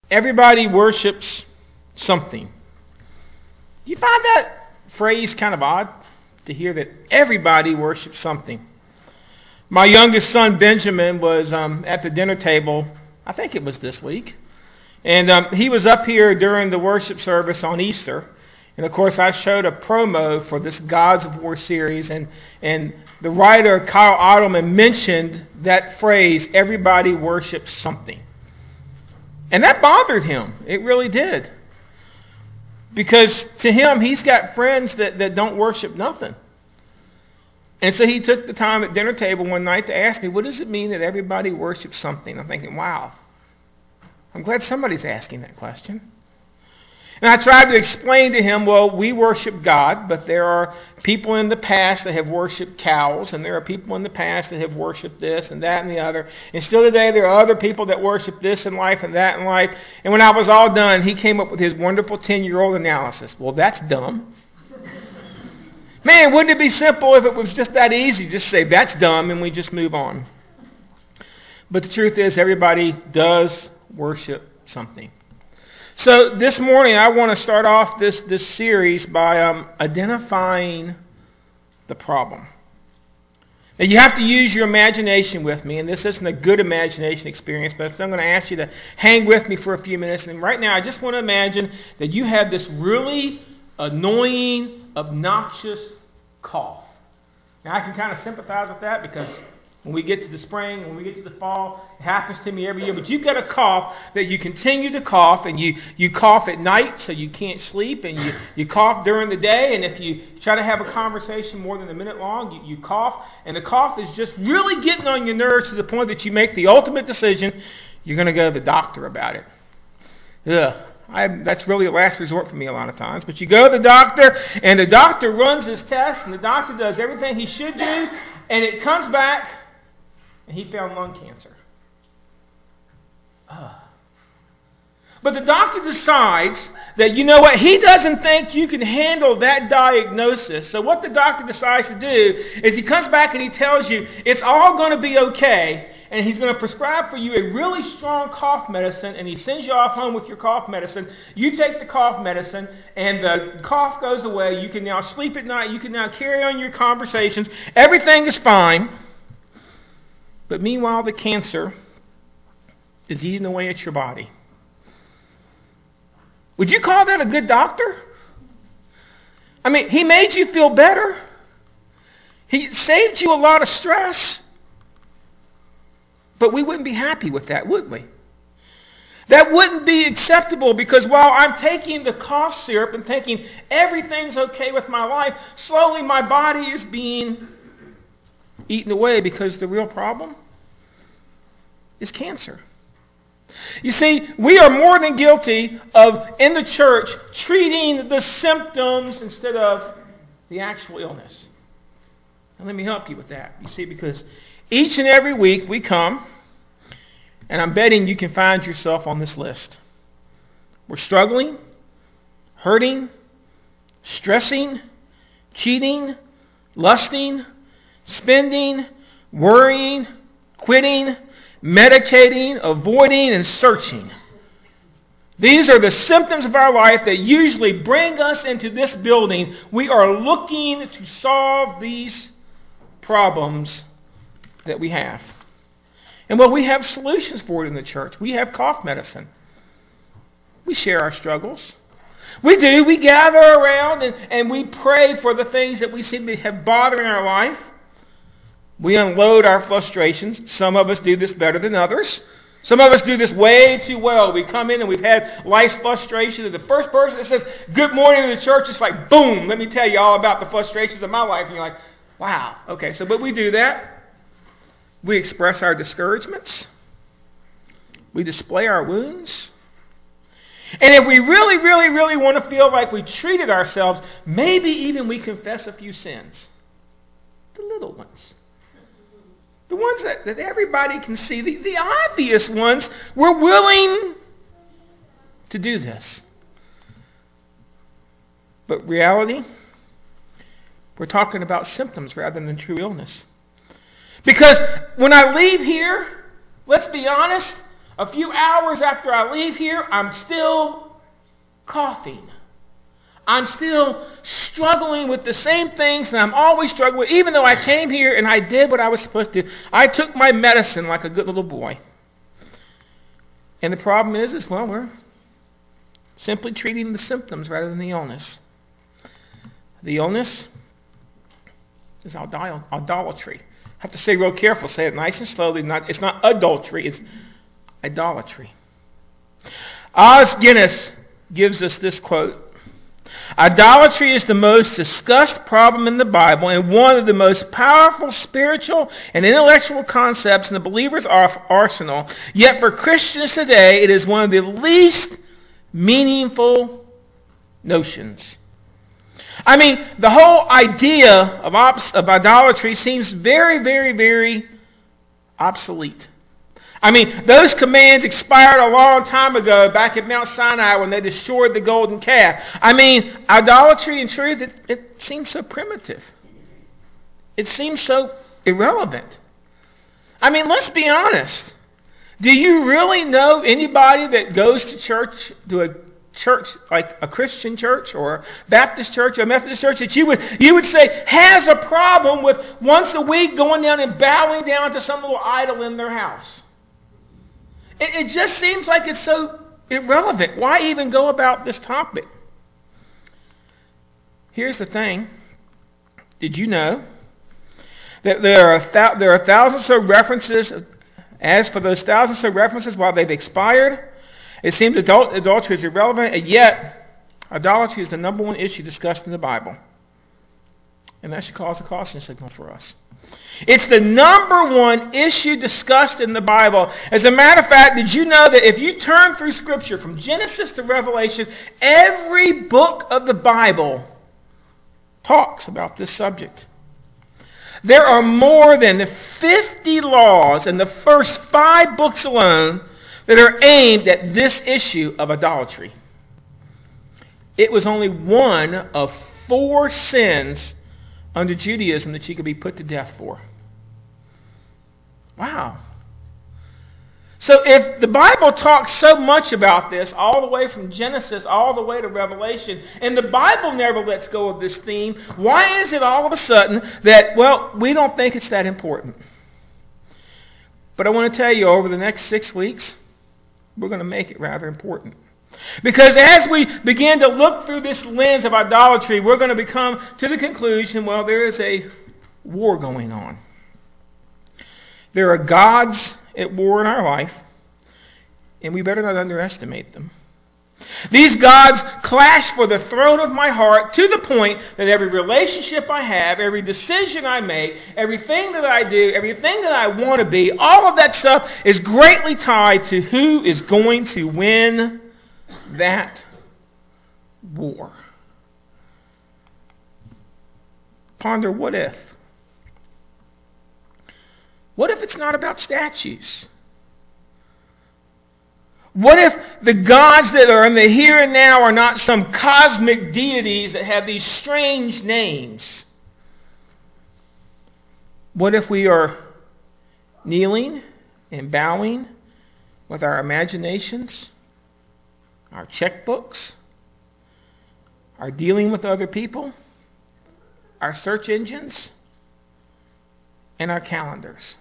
Everybody worships something. Do you find that phrase kind of odd to hear that everybody worships something? My youngest son, Benjamin, was at the dinner table, I think it was this week, and he was up here during the worship service on Easter. And of course, I showed a promo for this Gods of War series, and the writer, Kyle Ottoman, mentioned that phrase, everybody worships something. And that bothered him. It really did. Because to him, he's got friends that don't worship nothing. And so he took the time at dinner table one night to ask me, what does it mean that everybody worships something? I'm thinking, wow, I'm glad somebody's asking that question. And I tried to explain to him, well, we worship God, but there are people in the past that have worshipped cows, and there are people in the past that have worshipped this and that and the other. And still today, there are other people that worship this in life and that in life. And when I was all done, he came up with his wonderful 10-year-old analysis. Well, that's dumb. Man, wouldn't it be simple if it was just that easy? Just say, that's dumb, and we just move on. But the truth is, everybody does worship something. So this morning, I want to start off this series by identifying the problem. Now, you have to use your imagination with me, and this isn't a good imagination experience, but I'm going to ask you to hang with me for a few minutes. And right now, I just want to imagine that you have this really annoying, obnoxious cough. Now, I can kind of sympathize with that because when we get to the spring, when we get to the fall, it happens to me every year. But you've got a cough that you continue to cough, and you cough at night so you can't sleep, and you cough during the day, and if you try to have a conversation more than a minute long, you cough, and the cough is just really getting on your nerves to the point that you make the ultimate decision, you're going to go to the doctor about it. Ugh. That's really a last resort for me a lot of times. But you go to the doctor, and the doctor runs his test, and the doctor does everything he should do, and it comes back, and he found lung cancer. But the doctor decides that, you know what, he doesn't think you can handle that diagnosis. So what the doctor decides to do is he comes back and he tells you it's all going to be okay, and he's going to prescribe for you a really strong cough medicine, and he sends you off home with your cough medicine. You take the cough medicine, and the cough goes away. You can now sleep at night. You can now carry on your conversations. Everything is fine. But meanwhile, the cancer is eating away at your body. Would you call that a good doctor? I mean, he made you feel better. He saved you a lot of stress. But we wouldn't be happy with that, would we? That wouldn't be acceptable because while I'm taking the cough syrup and thinking everything's okay with my life, slowly my body is being eaten away because the real problem is cancer. You see, we are more than guilty of, in the church, treating the symptoms instead of the actual illness. And let me help you with that. You see, because each and every week we come, and I'm betting you can find yourself on this list. We're struggling, hurting, stressing, cheating, lusting, spending, worrying, quitting, medicating, avoiding, and searching. These are the symptoms of our life that usually bring us into this building. We are looking to solve these problems that we have. And well, we have solutions for it in the church. We have cough medicine. We share our struggles. We do. We gather around and we pray for the things that we seem to have bothering our life. We unload our frustrations. Some of us do this better than others. Some of us do this way too well. We come in and we've had life's frustration. And the first person that says, good morning in the church, it's like, boom, let me tell you all about the frustrations of my life. And you're like, wow, okay, but we do that. We express our discouragements. We display our wounds. And if we really, really, really want to feel like we treated ourselves, maybe even we confess a few sins. The little ones. The ones that everybody can see. The obvious ones. We're willing to do this. But reality, we're talking about symptoms rather than true illness. Because when I leave here, let's be honest, A few hours after I leave here, I'm still coughing. I'm still struggling with the same things that I'm always struggling with, even though I came here and I did what I was supposed to. I took my medicine like a good little boy. And the problem is well, we're simply treating the symptoms rather than the illness. The illness is idolatry. I have to say real careful, say it nice and slowly. It's not adultery, it's idolatry. Os Guinness gives us this quote. Idolatry is the most discussed problem in the Bible and one of the most powerful spiritual and intellectual concepts in the believer's arsenal. Yet for Christians today, it is one of the least meaningful notions. I mean, the whole idea of idolatry seems very, very, very obsolete. I mean, those commands expired a long time ago back at Mount Sinai when they destroyed the golden calf. I mean, idolatry in truth, it seems so primitive. It seems so irrelevant. I mean, let's be honest. Do you really know anybody that goes to church, to a church like a Christian church or a Baptist church or a Methodist church that you would say has a problem with once a week going down and bowing down to some little idol in their house? It just seems like it's so irrelevant. Why even go about this topic? Here's the thing. Did you know that there are thousands of references? As for those thousands of references, while they've expired, it seems adultery is irrelevant, and yet idolatry is the number one issue discussed in the Bible. And that should cause a caution signal for us. It's the number one issue discussed in the Bible. As a matter of fact, did you know that if you turn through Scripture from Genesis to Revelation, every book of the Bible talks about this subject? There are more than 50 laws in the first 5 books alone that are aimed at this issue of idolatry. It was only one of 4 sins under Judaism that you could be put to death for. Wow. So if the Bible talks so much about this, all the way from Genesis all the way to Revelation, and the Bible never lets go of this theme, why is it all of a sudden that, well, we don't think it's that important? But I want to tell you, over the next 6 weeks, we're going to make it rather important. Because as we begin to look through this lens of idolatry, we're going to come to the conclusion, well, there is a war going on. There are gods at war in our life, and we better not underestimate them. These gods clash for the throne of my heart to the point that every relationship I have, every decision I make, everything that I do, everything that I want to be, all of that stuff is greatly tied to who is going to win that war. Ponder, what if? What if it's not about statues? What if the gods that are in the here and now are not some cosmic deities that have these strange names? What if we are kneeling and bowing with our imaginations, our checkbooks, our dealing with other people, our search engines, and our calendars?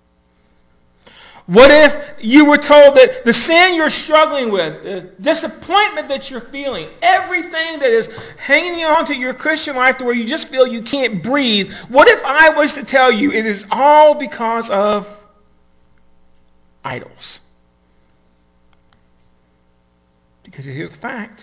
What if you were told that the sin you're struggling with, the disappointment that you're feeling, everything that is hanging on to your Christian life to where you just feel you can't breathe, what if I was to tell you it is all because of idols? Because here's the fact.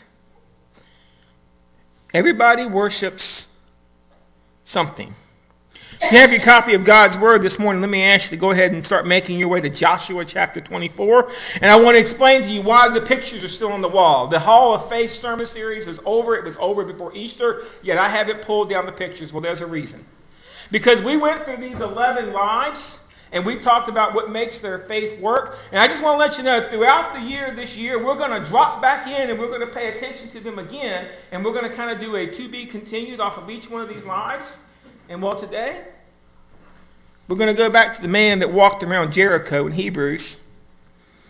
Everybody worships something. If you have your copy of God's Word this morning, let me ask you to go ahead and start making your way to Joshua chapter 24. And I want to explain to you why the pictures are still on the wall. The Hall of Faith sermon series is over. It was over before Easter, yet I haven't pulled down the pictures. Well, there's a reason. Because we went through these 11 lives, and we talked about what makes their faith work. And I just want to let you know, throughout the year, this year, we're going to drop back in and we're going to pay attention to them again. And we're going to kind of do a to be continued off of each one of these lives. And well, today, we're going to go back to the man that walked around Jericho in Hebrews.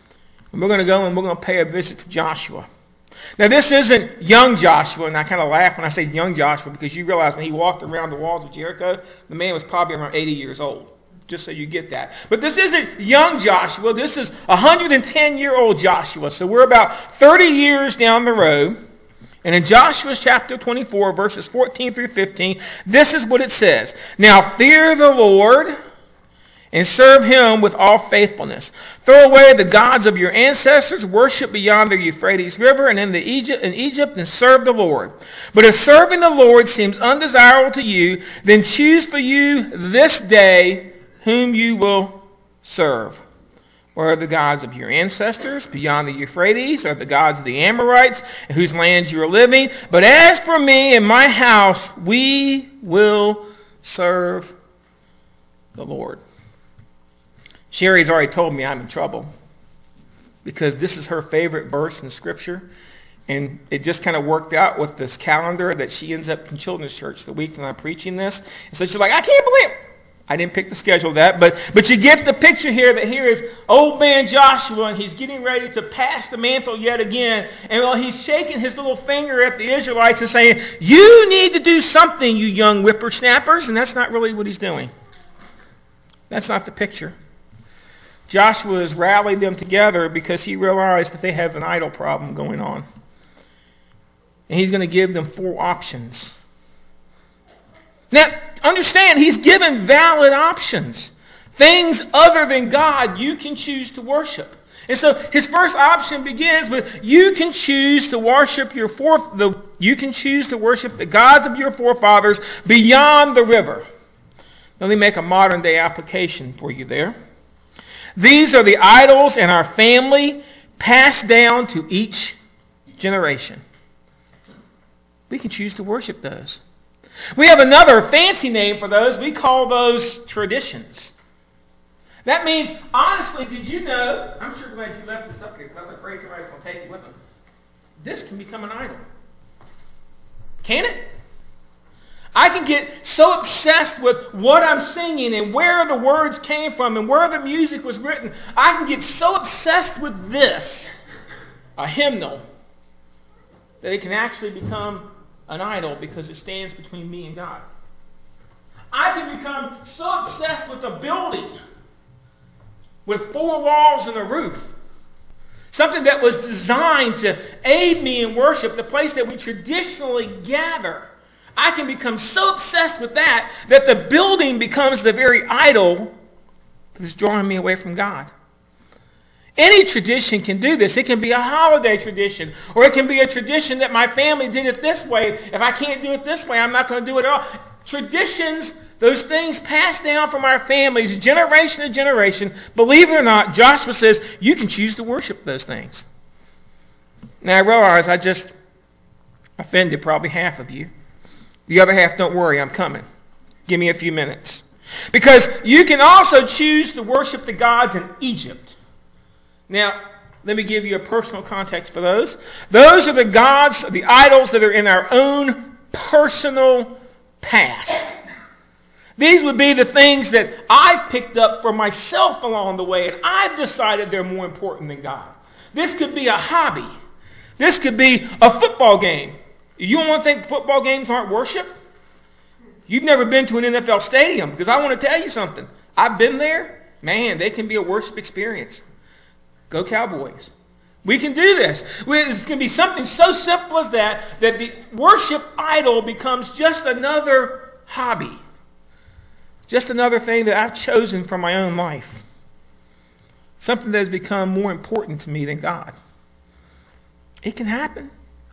And we're going to go and we're going to pay a visit to Joshua. Now, this isn't young Joshua, and I kind of laugh when I say young Joshua because you realize when he walked around the walls of Jericho, the man was probably around 80 years old, just so you get that. But this isn't young Joshua. This is 110-year-old Joshua. So we're about 30 years down the road. And in Joshua chapter 24, verses 14 through 15, this is what it says. Now fear the Lord and serve him with all faithfulness. Throw away the gods of your ancestors, worship beyond the Euphrates River and in Egypt, and serve the Lord. But if serving the Lord seems undesirable to you, then choose for you this day whom you will serve. Or are the gods of your ancestors beyond the Euphrates, or the gods of the Amorites, in whose lands you are living? But as for me and my house, we will serve the Lord. Sherry's already told me I'm in trouble because this is her favorite verse in Scripture. And it just kind of worked out with this calendar that she ends up in children's church the week that I'm preaching this. And so she's like, I can't believe it. I didn't pick the schedule of that, but you get the picture here that here is old man Joshua, and he's getting ready to pass the mantle yet again. And while he's shaking his little finger at the Israelites and saying, you need to do something, you young whippersnappers. And that's not really what he's doing. That's not the picture. Joshua has rallied them together because he realized that they have an idol problem going on. And he's going to give them 4 options. Now, understand, he's given valid options. Things other than God you can choose to worship. And so his first option begins with you can choose to worship the gods of your forefathers beyond the river. Let me make a modern day application for you there. These are the idols in our family passed down to each generation. We can choose to worship those. We have another fancy name for those. We call those traditions. That means, honestly, did you know, I'm sure glad you left this up here because I was afraid somebody's going to take it with them. This can become an idol. Can it? I can get so obsessed with what I'm singing and where the words came from and where the music was written. I can get so obsessed with this, a hymnal, that it can actually become an idol because it stands between me and God. I can become so obsessed with a building with 4 walls and a roof. Something that was designed to aid me in worship, the place that we traditionally gather. I can become so obsessed with that the building becomes the very idol that is drawing me away from God. Any tradition can do this. It can be a holiday tradition, or it can be a tradition that my family did it this way. If I can't do it this way, I'm not going to do it at all. Traditions, those things passed down from our families, generation to generation. Believe it or not, Joshua says you can choose to worship those things. Now I realize I just offended probably half of you. The other half, don't worry, I'm coming. Give me a few minutes. Because you can also choose to worship the gods in Egypt. Now, let me give you a personal context for those. Those are the gods, the idols that are in our own personal past. These would be the things that I've picked up for myself along the way, and I've decided they're more important than God. This could be a hobby. This could be a football game. You don't want to think football games aren't worship? You've never been to an NFL stadium, because I want to tell you something. I've been there. Man, they can be a worship experience. Go Cowboys. We can do this. It can be something so simple as that the worship idol becomes just another hobby. Just another thing that I've chosen for my own life. Something that has become more important to me than God. It can happen.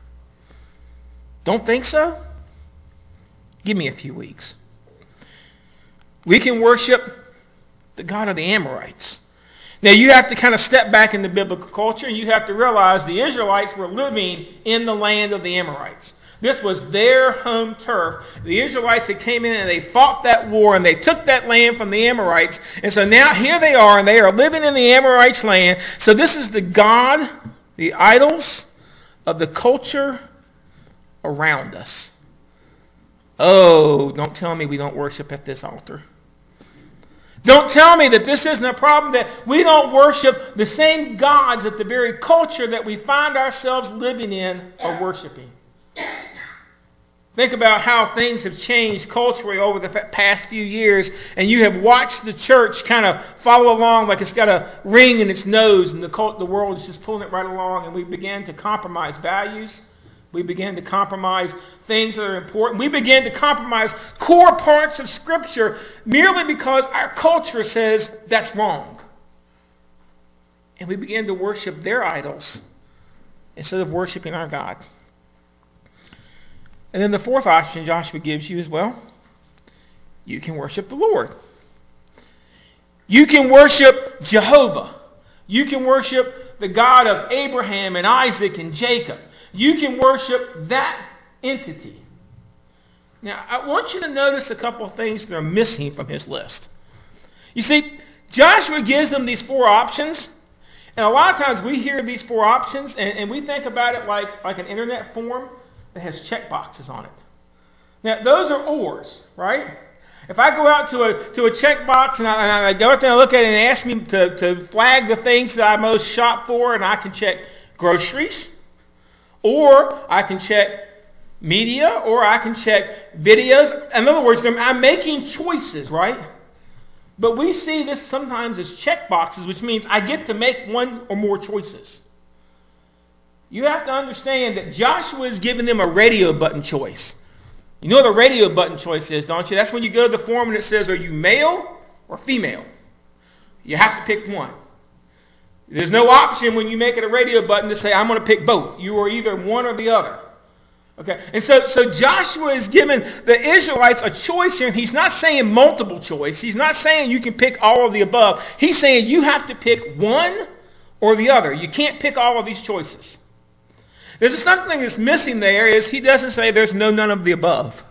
Don't think so? Give me a few weeks. We can worship the God of the Amorites. Now you have to kind of step back in the biblical culture, and you have to realize the Israelites were living in the land of the Amorites. This was their home turf. The Israelites that came in and they fought that war and they took that land from the Amorites. And so now here they are, and they are living in the Amorites' land. So this is the God, the idols of the culture around us. Oh, don't tell me we don't worship at this altar. Don't tell me that this isn't a problem, that we don't worship the same gods that the very culture that we find ourselves living in are worshiping. Think about how things have changed culturally over the past few years, and you have watched the church kind of follow along like it's got a ring in its nose, and the world is just pulling it right along, and we began to compromise values. We began to compromise things that are important. We began to compromise core parts of Scripture merely because our culture says that's wrong. And we began to worship their idols instead of worshiping our God. And then the fourth option Joshua gives you is, well, you can worship the Lord. You can worship Jehovah. You can worship the God of Abraham and Isaac and Jacob. You can worship that entity. Now, I want you to notice a couple of things that are missing from his list. You see, Joshua gives them these four options, and a lot of times we hear these four options, and we think about it like an internet form that has check boxes on it. Now, those are ors, right? If I go out to a checkbox and I go out there and look at it and ask me to flag the things that I most shop for, and I can check groceries, or I can check media, or I can check videos. In other words, I'm making choices, right? But we see this sometimes as check boxes, which means I get to make one or more choices. You have to understand that Joshua is giving them a radio button choice. You know what a radio button choice is, don't you? That's when you go to the form and it says, are you male or female? You have to pick one. There's no option when you make it a radio button to say, I'm going to pick both. You are either one or the other. Okay, and so Joshua is giving the Israelites a choice here, and he's not saying multiple choice. He's not saying you can pick all of the above. He's saying you have to pick one or the other. You can't pick all of these choices. There's something that's missing there is he doesn't say there's none of the above.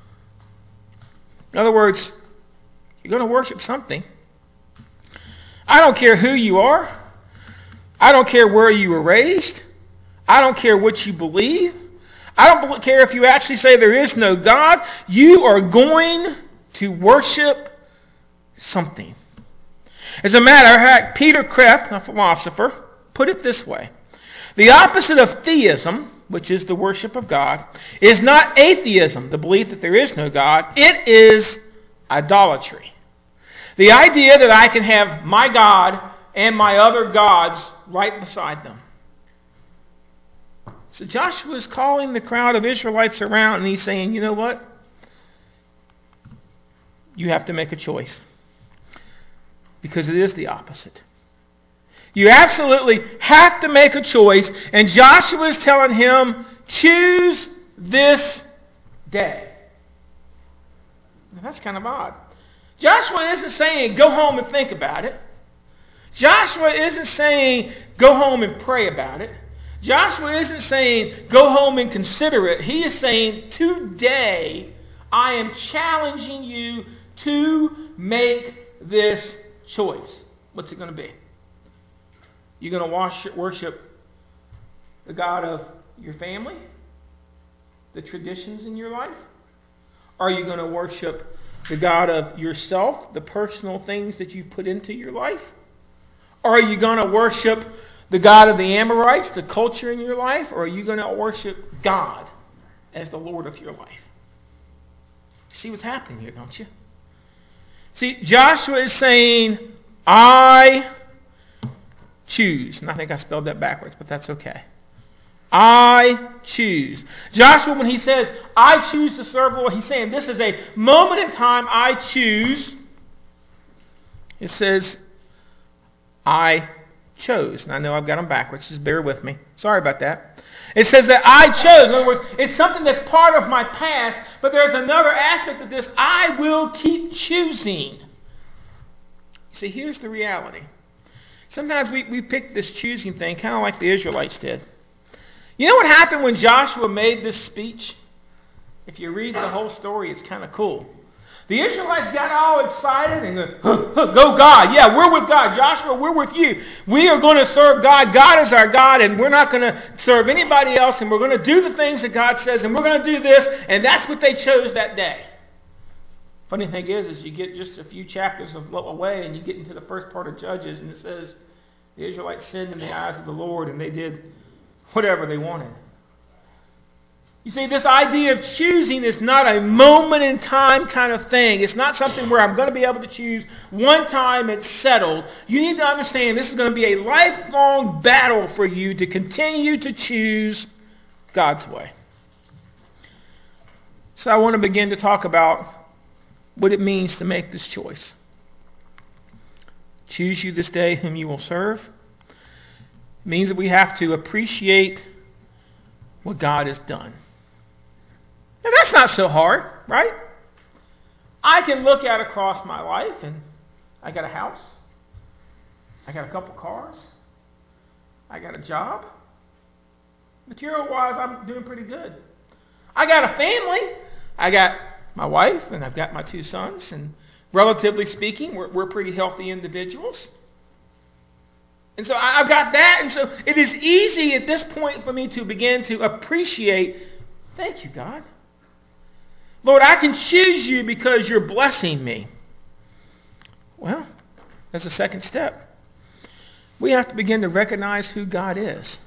In other words, you're going to worship something. I don't care who you are. I don't care where you were raised. I don't care what you believe. I don't care if you actually say there is no God. You are going to worship something. As a matter of fact, Peter Kreeft, a philosopher, put it this way. The opposite of theism, which is the worship of God, is not atheism, the belief that there is no God. It is idolatry. The idea that I can have my God and my other gods right beside them. So Joshua is calling the crowd of Israelites around and he's saying, you know what? You have to make a choice. Because it is the opposite. You absolutely have to make a choice. And Joshua is telling him, choose this day. Now, that's kind of odd. Joshua isn't saying, go home and think about it. Joshua isn't saying, go home and pray about it. Joshua isn't saying, go home and consider it. He is saying, today I am challenging you to make this choice. What's it going to be? You're going to worship the God of your family? The traditions in your life? Are you going to worship the God of yourself, the personal things that you've put into your life? Or are you going to worship the God of the Amorites, the culture in your life? Or are you going to worship God as the Lord of your life? See what's happening here, don't you? See, Joshua is saying, I choose. And I think I spelled that backwards, but that's okay. I choose. Joshua, when he says, I choose to serve the Lord, he's saying this is a moment in time I choose. It says, I chose. And I know I've got them backwards. Just bear with me. Sorry about that. It says that I chose. In other words, it's something that's part of my past, but there's another aspect of this. I will keep choosing. See, here's the reality. Sometimes we pick this choosing thing kind of like the Israelites did. You know what happened when Joshua made this speech? If you read the whole story, it's kind of cool. The Israelites got all excited and go God. Yeah, we're with God. Joshua, we're with you. We are going to serve God. God is our God, and we're not going to serve anybody else, and we're going to do the things that God says, and we're going to do this, and that's what they chose that day. Funny thing is you get just a few chapters away and you get into the first part of Judges, and it says the Israelites sinned in the eyes of the Lord and they did whatever they wanted. You see, this idea of choosing is not a moment in time kind of thing. It's not something where I'm going to be able to choose one time and settled. You need to understand this is going to be a lifelong battle for you to continue to choose God's way. So I want to begin to talk about what it means to make this choice. Choose you this day whom you will serve. It means that we have to appreciate what God has done. Now that's not so hard, right? I can look out across my life and I got a house. I got a couple cars. I got a job. Material-wise, I'm doing pretty good. I got a family. I got my wife and I've got my 2 sons. And relatively speaking, we're pretty healthy individuals. And so I've got that. And so it is easy at this point for me to begin to appreciate, thank you, God. Lord, I can choose you because you're blessing me. Well, that's the second step. We have to begin to recognize who God is.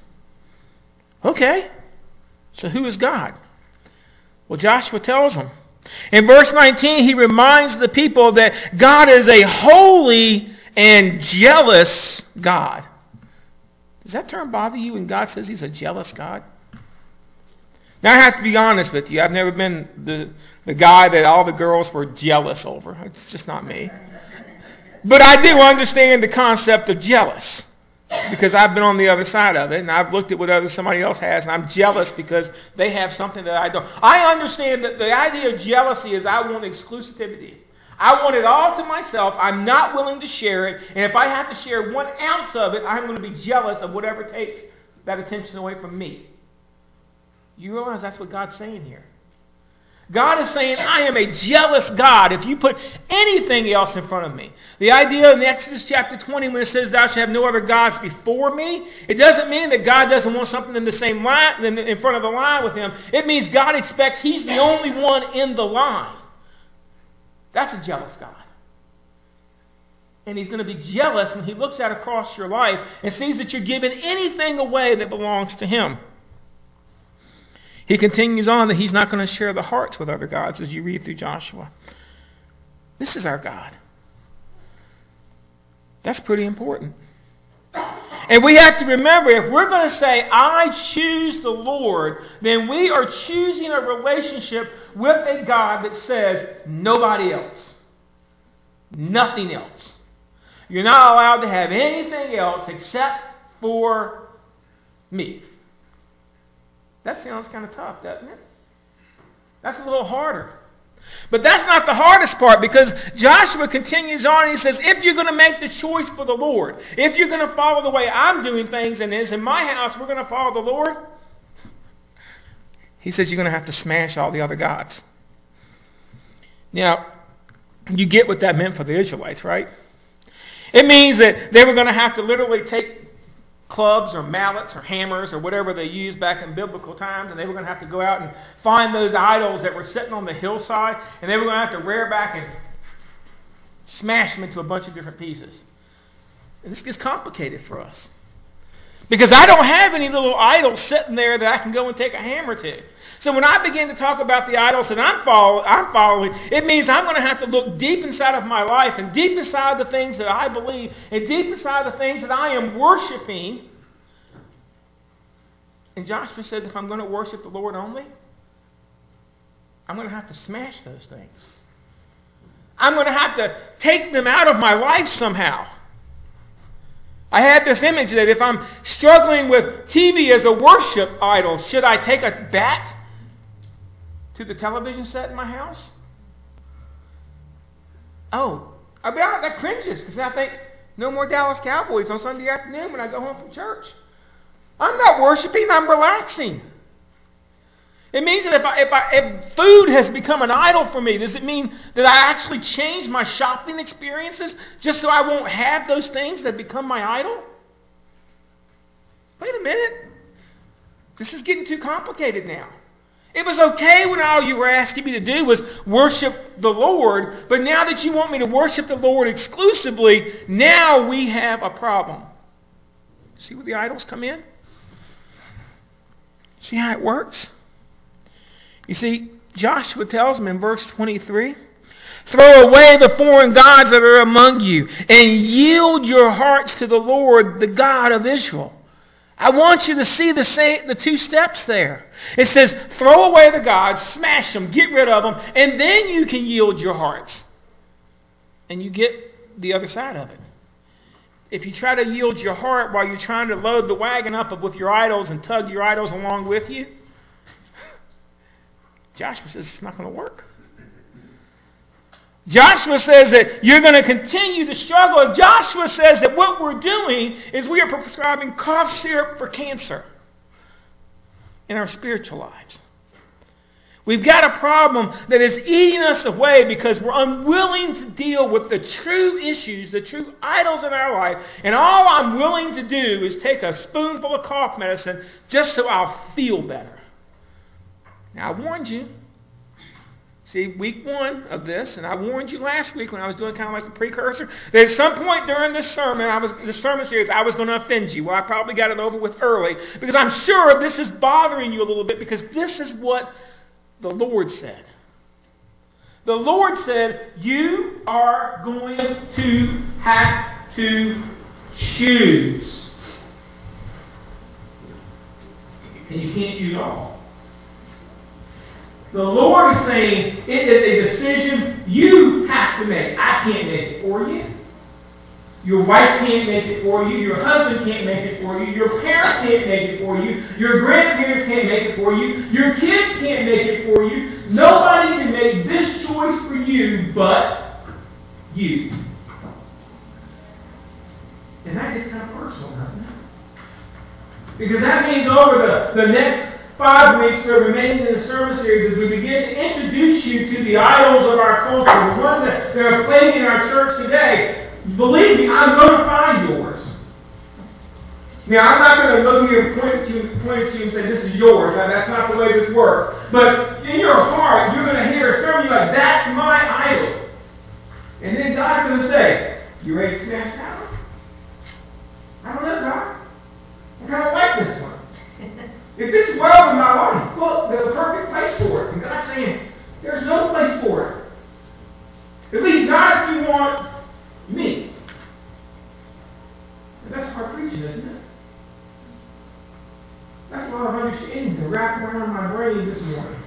Okay, so who is God? Well, Joshua tells them. In verse 19, he reminds the people that God is a holy and jealous God. Does that term bother you when God says he's a jealous God? Now, I have to be honest with you. I've never been the guy that all the girls were jealous over. It's just not me. But I do understand the concept of jealous because I've been on the other side of it, and I've looked at what somebody else has, and I'm jealous because they have something that I don't. I understand that the idea of jealousy is I want exclusivity. I want it all to myself. I'm not willing to share it, and if I have to share 1 ounce of it, I'm going to be jealous of whatever takes that attention away from me. You realize that's what God's saying here. God is saying, I am a jealous God if you put anything else in front of me. The idea in Exodus chapter 20 when it says, thou shalt have no other gods before me, it doesn't mean that God doesn't want something in the same line, in front of the line with him. It means God expects he's the only one in the line. That's a jealous God. And he's going to be jealous when he looks out across your life and sees that you're giving anything away that belongs to him. He continues on that he's not going to share the hearts with other gods as you read through Joshua. This is our God. That's pretty important. And we have to remember, if we're going to say, I choose the Lord, then we are choosing a relationship with a God that says, nobody else. Nothing else. You're not allowed to have anything else except for me. That sounds kind of tough, doesn't it? That's a little harder. But that's not the hardest part, because Joshua continues on and he says, if you're going to make the choice for the Lord, if you're going to follow the way I'm doing things and is in my house, we're going to follow the Lord, he says you're going to have to smash all the other gods. Now, you get what that meant for the Israelites, right? It means that they were going to have to literally take clubs or mallets or hammers or whatever they used back in biblical times, and they were going to have to go out and find those idols that were sitting on the hillside, and they were going to have to rear back and smash them into a bunch of different pieces. And this gets complicated for us because I don't have any little idols sitting there that I can go and take a hammer to. So when I begin to talk about the idols that I'm following, it means I'm going to have to look deep inside of my life and deep inside the things that I believe and deep inside the things that I am worshiping. And Joshua says if I'm going to worship the Lord only, I'm going to have to smash those things. I'm going to have to take them out of my life somehow. I had this image that if I'm struggling with TV as a worship idol, should I take a bat to the television set in my house? Oh, that cringes because I think no more Dallas Cowboys on Sunday afternoon when I go home from church. I'm not worshiping, I'm relaxing. It means that if food has become an idol for me, does it mean that I actually change my shopping experiences just so I won't have those things that become my idol? Wait a minute. This is getting too complicated now. It was okay when all you were asking me to do was worship the Lord, but now that you want me to worship the Lord exclusively, now we have a problem. See where the idols come in? See how it works? You see, Joshua tells them in verse 23, throw away the foreign gods that are among you and yield your hearts to the Lord, the God of Israel. I want you to see the two steps there. It says, throw away the gods, smash them, get rid of them, and then you can yield your hearts. And you get the other side of it. If you try to yield your heart while you're trying to load the wagon up with your idols and tug your idols along with you, Joshua says it's not going to work. Joshua says that you're going to continue to struggle. Joshua says that what we're doing is we are prescribing cough syrup for cancer in our spiritual lives. We've got a problem that is eating us away because we're unwilling to deal with the true issues, the true idols in our life. And all I'm willing to do is take a spoonful of cough medicine just so I'll feel better. Now, I warned you. See, week 1 of this, and I warned you last week when I was doing kind of like a precursor, that at some point during this sermon, sermon series, I was going to offend you. Well, I probably got it over with early because I'm sure this is bothering you a little bit because this is what the Lord said. The Lord said, you are going to have to choose. And you can't choose all. The Lord is saying it is a decision you have to make. I can't make it for you. Your wife can't make it for you. Your husband can't make it for you. Your parents can't make it for you. Your grandparents can't make it for you. Your kids can't make it for you. Nobody can make this choice for you but you. And that gets kind of personal, doesn't it? Because that means over the next 5 weeks that are remaining in the sermon series as we begin to introduce you to the idols of our culture, the ones that are plaguing our church today. Believe me, I'm going to find yours. Now, I'm not going to look here and point at you and say, this is yours. Now, that's not the way this works. But in your heart, you're going to hear a sermon like, that's my idol. And then God's going to say, you ready to smash that one? I don't know, God. I kind of like this one. It fits well in my life. Look, there's a perfect place for it. And God's saying, there's no place for it. At least not if you want me. And that's hard preaching, isn't it? That's a lot of understanding to wrap around my brain this morning.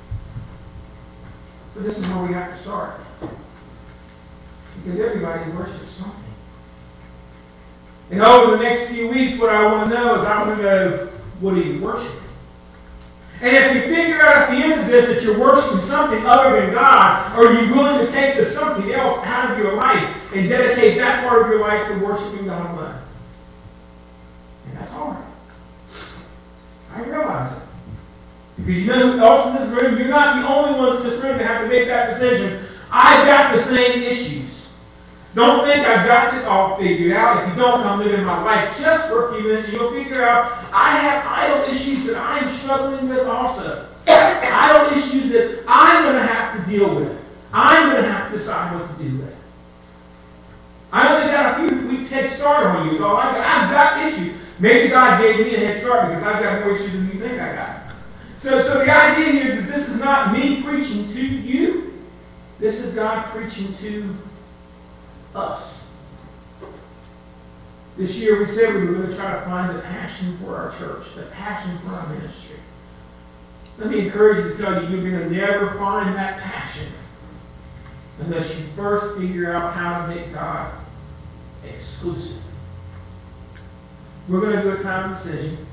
But this is where we have to start. Because everybody worships something. And over the next few weeks, what I want to know is I want to know, what are you worshiping? And if you figure out at the end of this that you're worshiping something other than God, are you willing to take the something else out of your life and dedicate that part of your life to worshiping God alone? And that's hard. I realize it. Because you know who else in this room? You're not the only ones in this room that have to make that decision. I've got the same issues. Don't think I've got this all figured out. If you don't, I'm living my life just for a few minutes and you'll figure out I have idol issues that I'm struggling with also. Idol issues that I'm going to have to deal with. I'm going to have to decide what to do with. I only got a few weeks head start on you. So I've got issues. Maybe God gave me a head start because I've got more issues than you think I got. So the idea here is this is not me preaching to you. This is God preaching to us. This year we said we were going to try to find the passion for our church, the passion for our ministry. Let me encourage you to tell you, you're going to never find that passion unless you first figure out how to make God exclusive. We're going to do a time of decision.